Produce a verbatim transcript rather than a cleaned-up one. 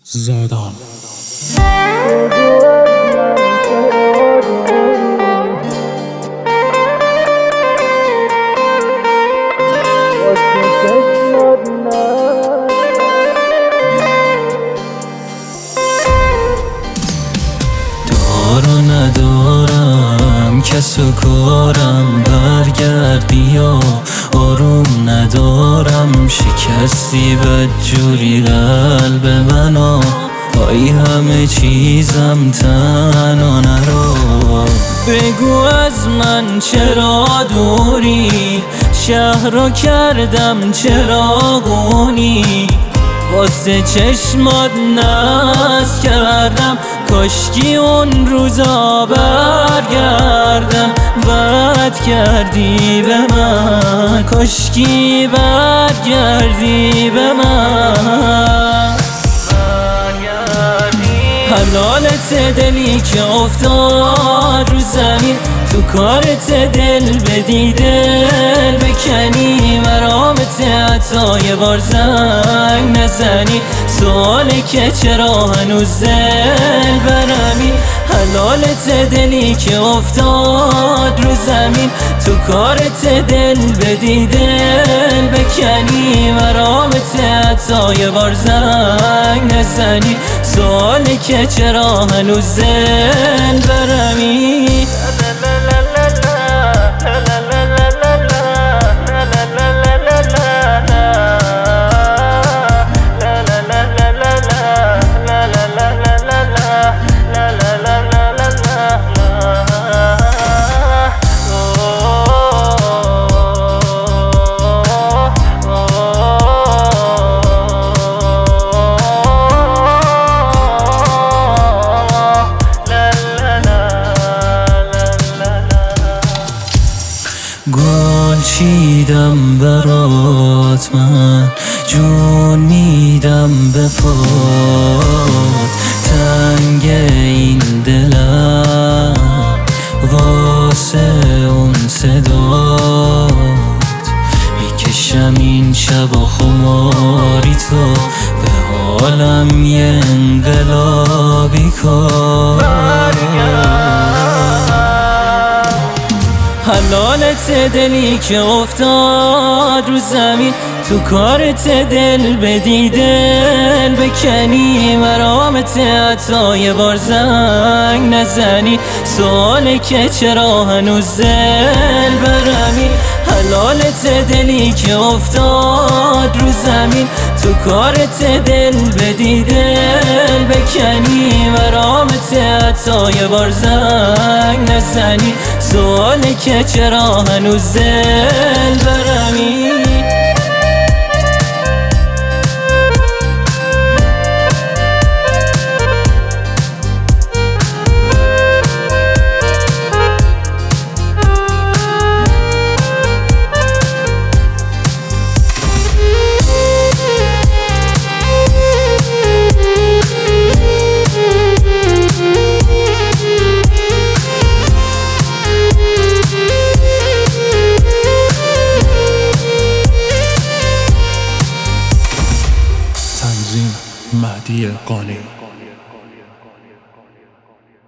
زادان. دار و ندارم کس و کارم، برگردی یا آروم ندارم. شکستی بدجوری قلب منو، آی همه چیزم تنها نرو. بگو از من چرا دوری، شهر رو کردم چراغونی. واسه چشمات ناز کردم، کاشکی اون روزا برگردم. بد کردی به من، کاشکی برگردی به من. حلالت دلی که افتاد رو زمین، تو کارت دل بدی دل بکنی. مرامت حتی یه بار زنگ نزنی، سواله که چرا هنوز دل برمی. حلالت دلی که افتاد رو زمین، تو کارت دل بدی دل بکنی. مرامت حتی یه بار زنگ نزنی، سواله که چرا هنوز دل برمی. گل چیدم برات من، جون میدم به پات. تنگ این دلم واسه اون صدات، میکشم این شب و خماری تو، به حالم یه انقلابی کن. حلالت دلی که افتاد رو زمین، تو کارت دل بدی دل بکنی. مرامت حتی یه بار زنگ نزنی، سواله که چرا هنوز دل برمی. حلالت دلی که افتاد رو زمین، تو کارت دل بدی دل بکنی. مرامت حتی یه بار زنگ نزنی، سواله که چرا هنوز دل برمی.